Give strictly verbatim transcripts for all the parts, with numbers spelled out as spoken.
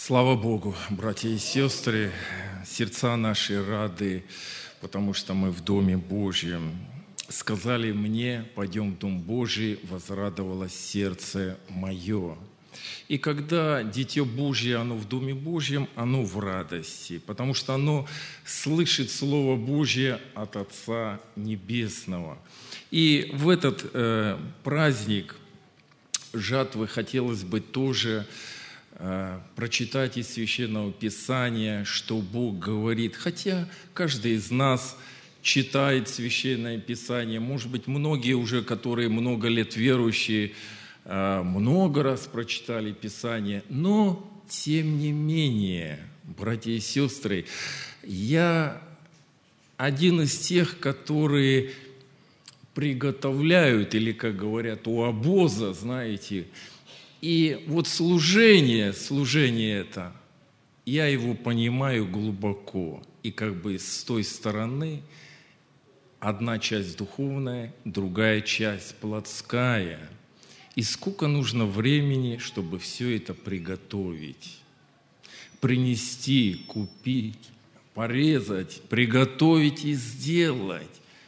Слава Богу, братья и сестры, сердца наши рады, потому что мы в Доме Божьем. Сказали мне: пойдем в Дом Божий, возрадовалось сердце мое. И когда Дитя Божье, оно в Доме Божьем, оно в радости, потому что оно слышит Слово Божье от Отца Небесного. И в этот э, праздник жатвы хотелось бы тоже э, прочитать из Священного Писания, что Бог говорит. Хотя каждый из нас читает Священное Писание, может быть, многие уже, которые много лет верующие, много раз прочитали Писание, но, тем не менее, братья и сестры, я один из тех, которые приготовляют, или, как говорят, у обоза, знаете, и вот служение, служение это, я его понимаю глубоко, и как бы с той стороны одна часть духовная, другая часть плотская. И сколько нужно времени, чтобы все это приготовить, принести, купить, порезать, приготовить и сделать.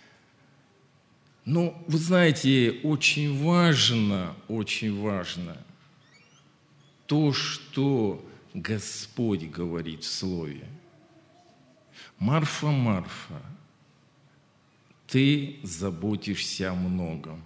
Но, вы знаете, очень важно, очень важно то, что Господь говорит в Слове. Марфа, Марфа, ты заботишься о многом.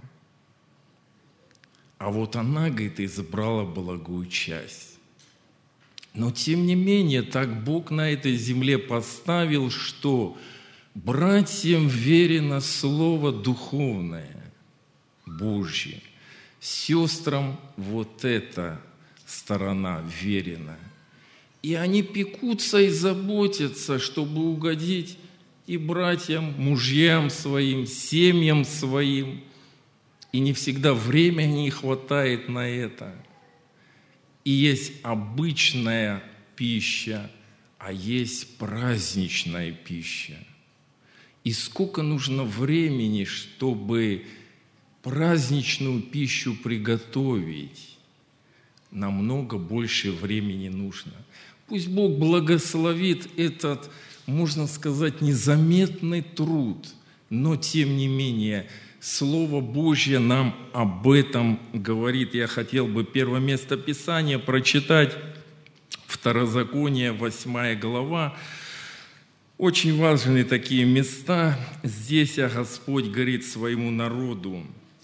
А вот она, говорит, избрала благую часть. Но, тем не менее, так Бог на этой земле поставил, что братьям верено Слово духовное, Божье, сестрам вот эта сторона верена. И они пекутся и заботятся, чтобы угодить и братьям, мужьям своим, семьям своим. И не всегда времени не хватает на это. И есть обычная пища, а есть праздничная пища. И сколько нужно времени, чтобы праздничную пищу приготовить? Намного больше времени нужно. Пусть Бог благословит этот, можно сказать, незаметный труд, но тем не менее Слово Божье нам об этом говорит. Я хотел бы первое место Писания прочитать. Второзаконие, восьмая глава. Очень важные такие места. Здесь Господь говорит своему народу.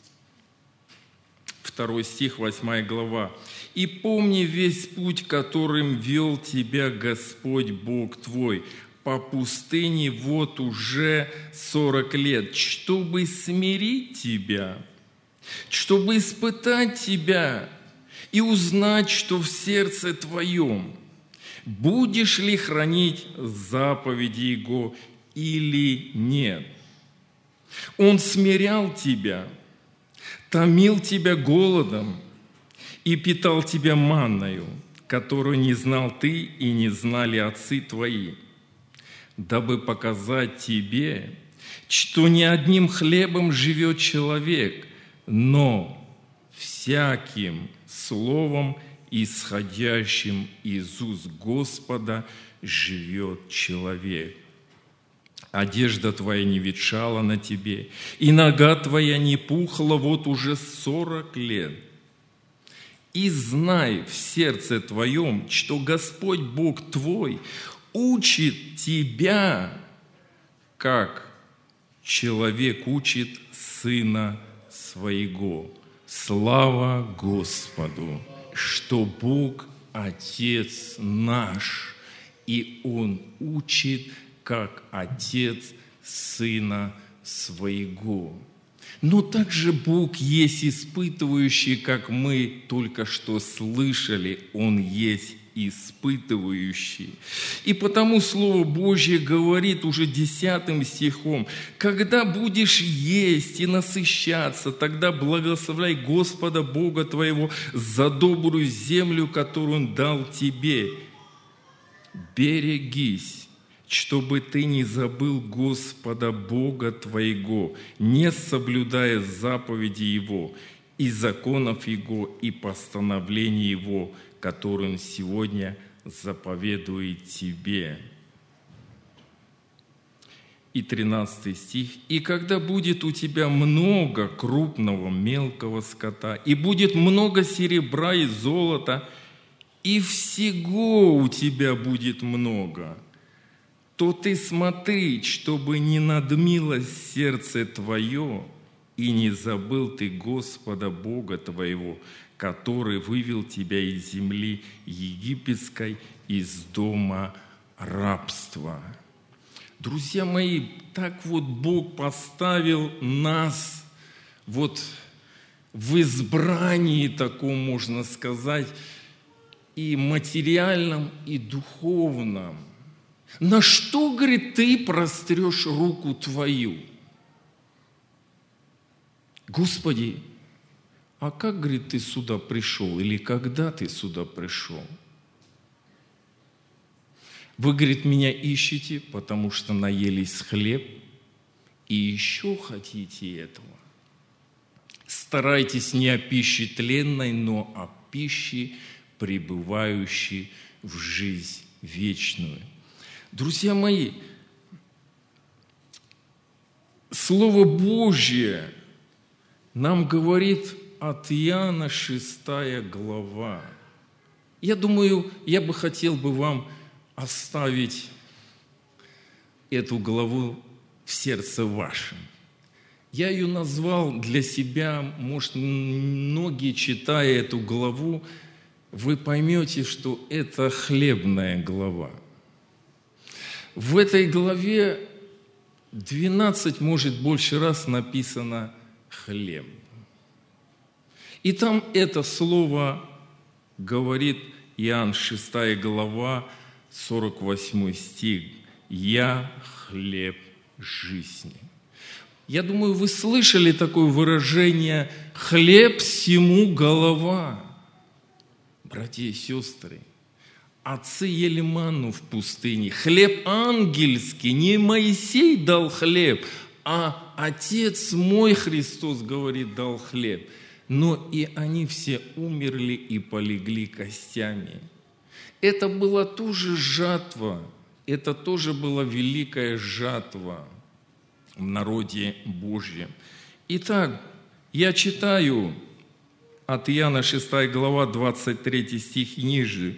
Второй стих, восьмая глава. «И помни весь путь, которым вел тебя Господь Бог твой, по пустыне вот уже сорок лет, чтобы смирить тебя, чтобы испытать тебя и узнать, что в сердце твоем, будешь ли хранить заповеди Его или нет. Он смирял тебя, томил тебя голодом и питал тебя манною, которую не знал ты и не знали отцы твои, дабы показать тебе, что не одним хлебом живет человек, но всяким словом, исходящим из уст Господа, живет человек. Одежда твоя не ветшала на тебе, и нога твоя не пухла вот уже сорок лет. И знай в сердце твоем, что Господь Бог твой учит тебя, как человек учит сына своего. Слава Господу, что Бог Отец наш, и Он учит, как Отец сына своего. Но также Бог есть испытывающий, как мы только что слышали, Он есть испытывающий. И потому Слово Божье говорит уже десятым стихом: «Когда будешь есть и насыщаться, тогда благословляй Господа Бога твоего за добрую землю, которую Он дал тебе. Берегись, чтобы ты не забыл Господа Бога твоего, не соблюдая заповеди Его и законов Его и постановлений Его, который Он сегодня заповедует тебе». И тринадцатый стих. «И когда будет у тебя много крупного мелкого скота, и будет много серебра и золота, и всего у тебя будет много, то ты смотри, чтобы не надмилось сердце твое, и не забыл ты Господа Бога твоего, который вывел тебя из земли египетской, из дома рабства». Друзья мои, так вот Бог поставил нас вот в избрании таком, можно сказать, и материальном, и духовном. На что, говорит, ты прострешь руку твою? Господи, а как, говорит, ты сюда пришел? Или когда ты сюда пришел? Вы, говорит, меня ищете, потому что наелись хлеб, и еще хотите этого. Старайтесь не о пище тленной, но о пище, пребывающей в жизнь вечную. Друзья мои, Слово Божье нам говорит от Иоанна шестая глава. Я думаю, я бы хотел бы вам оставить эту главу в сердце вашем. Я ее назвал для себя, может, многие, читая эту главу, вы поймете, что это хлебная глава. В этой главе двенадцать, может, больше раз написано «хлеб». И там это слово говорит Иоанн шестая глава, сорок восьмой стих. «Я хлеб жизни». Я думаю, вы слышали такое выражение «хлеб всему голова». Братья и сестры, отцы ели манну в пустыне, хлеб ангельский, не Моисей дал хлеб, а Отец мой, Христос говорит, дал хлеб. Но и они все умерли и полегли костями. Это была тоже жатва, это тоже была великая жатва в народе Божьем. Итак, я читаю от Иоанна шестая глава, двадцать третий стих и ниже.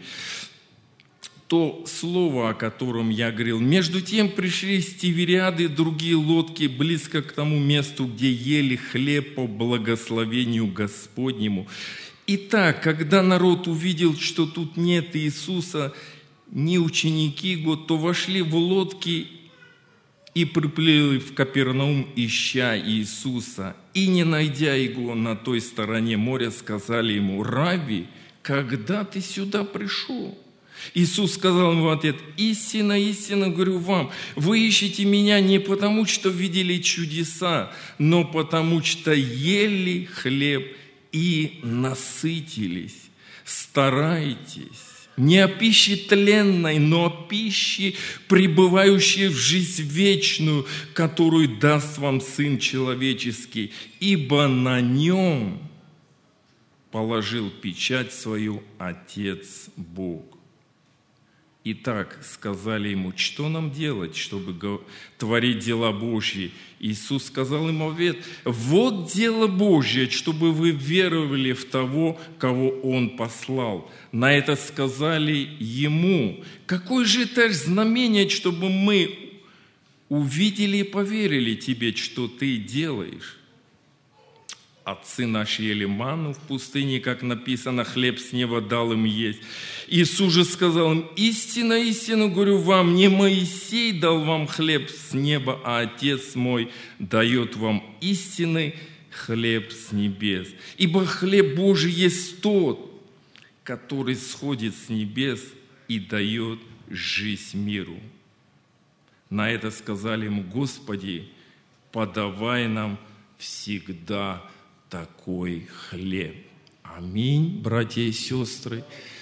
То слово, о котором я говорил. «Между тем пришли с Тивериады другие лодки близко к тому месту, где ели хлеб по благословению Господнему. Итак, когда народ увидел, что тут нет Иисуса, ни ученики его, то вошли в лодки и приплыли в Капернаум, ища Иисуса. И, не найдя его на той стороне моря, сказали ему: Рави, когда ты сюда пришел?» Иисус сказал ему в ответ: «Истинно, истинно говорю вам, вы ищете меня не потому, что видели чудеса, но потому, что ели хлеб и насытились. Старайтесь не о пище тленной, но о пище, пребывающей в жизнь вечную, которую даст вам Сын Человеческий, ибо на нем положил печать свою Отец Бог». Итак, сказали ему: что нам делать, чтобы творить дела Божьи? Иисус сказал им в ответ: вот дело Божье, чтобы вы веровали в того, кого Он послал. На это сказали ему: какое же это знамение, чтобы мы увидели и поверили тебе, что ты делаешь? Отцы наши ели манну в пустыне, как написано, хлеб с неба дал им есть. Иисус же сказал им: истинно, истинно говорю вам, не Моисей дал вам хлеб с неба, а Отец мой дает вам истинный хлеб с небес. Ибо хлеб Божий есть тот, который сходит с небес и дает жизнь миру. На это сказали ему: Господи, подавай нам всегда такой хлеб. Аминь, братья и сестры.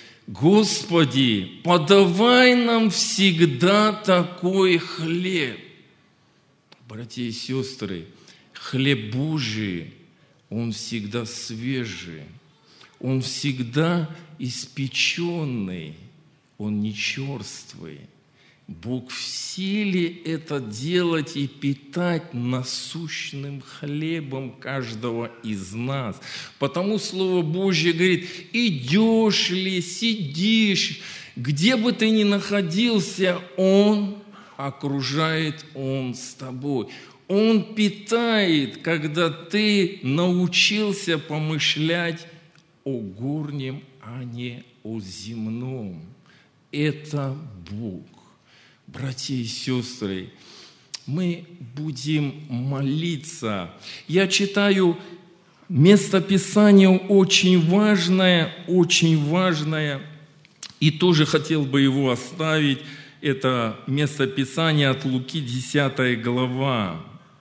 Господи, подавай нам всегда такой хлеб. Братья и сестры, хлеб Божий, он всегда свежий, он всегда испеченный, Он не черствый. Бог в силе это делать и питать насущным хлебом каждого из нас. Потому Слово Божье говорит: идешь ли, сидишь, где бы ты ни находился, Он окружает, Он с тобой. Он питает, когда ты научился помышлять о горнем, а не о земном. Это Бог. Братья и сестры, мы будем молиться. Я читаю местописание очень важное, очень важное, и тоже хотел бы его оставить. Это местописание от Луки, десятая глава,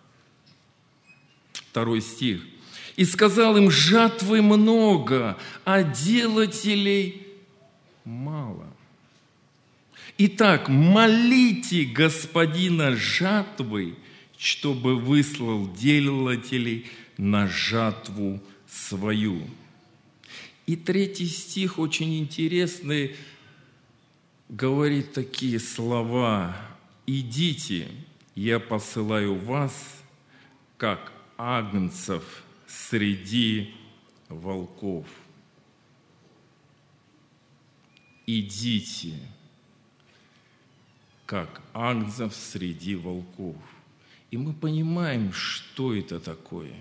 второй стих. «И сказал им: жатвы много, а делателей мало. Итак, молите Господина жатвы, чтобы выслал делателей на жатву свою». И третий стих очень интересный, говорит такие слова: «Идите, я посылаю вас, как агнцев среди волков». Идите, как агнцев среди волков. И мы понимаем, что это такое.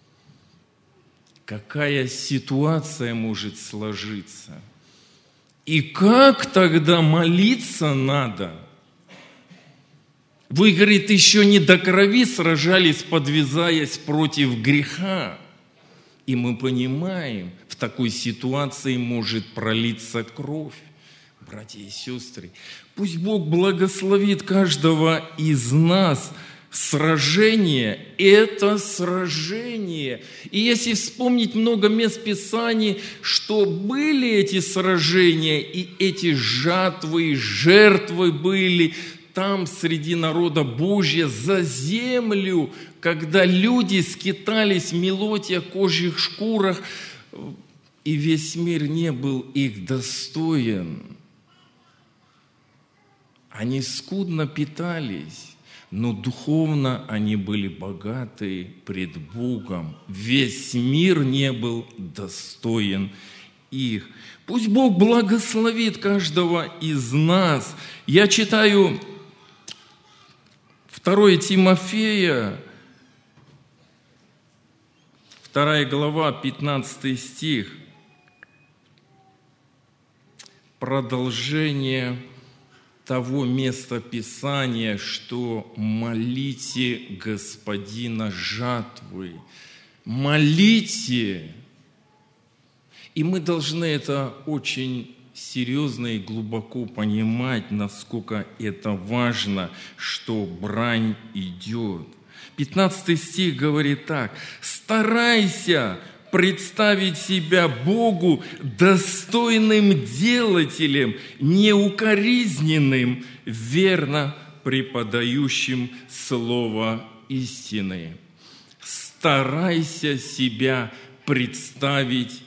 Какая ситуация может сложиться. И как тогда молиться надо? Вы, говорит, еще не до крови сражались, подвязаясь против греха. И мы понимаем, в такой ситуации может пролиться кровь. Братья и сестры, пусть Бог благословит каждого из нас. Сражение – это сражение. И если вспомнить много мест Писаний, что были эти сражения, и эти жатвы, и жертвы были там среди народа Божьего за землю, когда люди скитались в мелотиях, кожьих шкурах, и весь мир не был их достоин. Они скудно питались, но духовно они были богаты пред Богом. Весь мир не был достоин их. Пусть Бог благословит каждого из нас. Я читаю второе Тимофея, вторая глава, пятнадцатый стих. Продолжение того места Писания, что молите Господина жатвы. Молите. И мы должны это очень серьезно и глубоко понимать, насколько это важно, что брань идет. пятнадцатый стих говорит так: «Старайся представить себя Богу достойным делателем, неукоризненным, верно преподающим слово истины». Старайся себя представить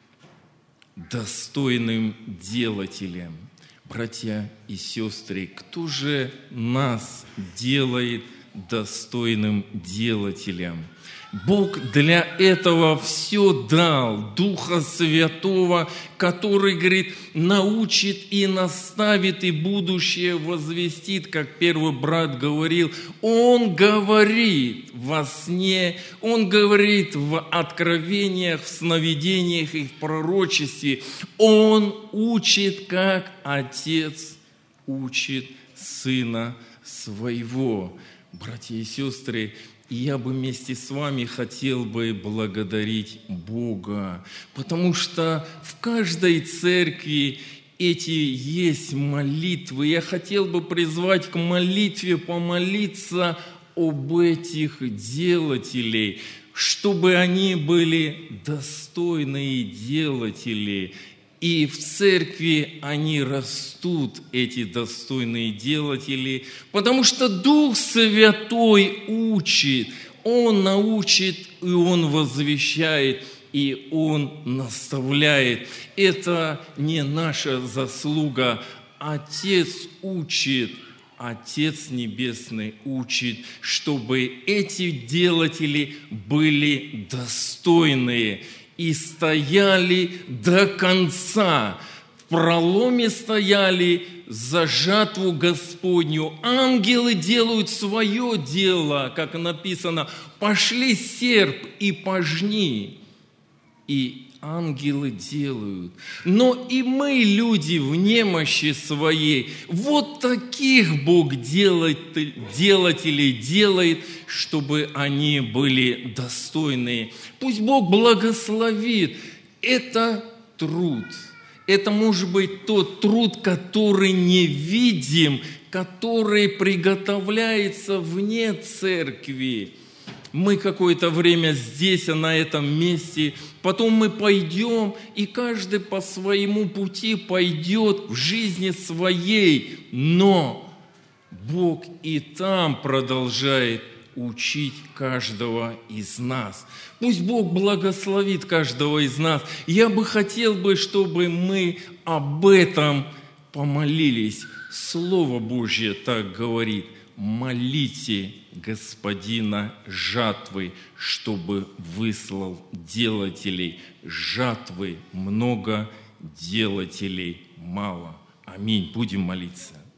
достойным делателем. Братья и сестры, кто же нас делает достойным делателем? Бог для этого все дал, Духа Святого, который, говорит, научит и наставит, и будущее возвестит, как первый брат говорил. Он говорит во сне, Он говорит в откровениях, в сновидениях и в пророчестве. Он учит, как Отец учит Сына Своего. Братья и сестры, и я бы вместе с вами хотел бы благодарить Бога, потому что в каждой церкви эти есть молитвы. Я хотел бы призвать к молитве, помолиться об этих делателей, чтобы они были достойные делатели. И в церкви они растут, эти достойные делатели, потому что Дух Святой учит, Он научит, и Он возвещает, и Он наставляет. Это не наша заслуга, Отец учит, Отец Небесный учит, чтобы эти делатели были достойные и стояли до конца. В проломе стояли за жатву Господню. Ангелы делают свое дело, как написано, «Пошли серп и пожни». И ангелы делают. Но и мы, люди в немощи своей, вот таких Бог делает, делателей делает, чтобы они были достойные. Пусть Бог благословит. Это труд. Это может быть тот труд, который не видим, который приготовляется вне церкви. Мы какое-то время здесь, а на этом месте, потом мы пойдем, и каждый по своему пути пойдет в жизни своей, но Бог и там продолжает учить каждого из нас. Пусть Бог благословит каждого из нас. Я бы хотел, бы, чтобы мы об этом помолились. Слово Божье так говорит. Молите Господина жатвы, чтобы выслал делателей. Жатвы много, делателей мало. Аминь. Будем молиться.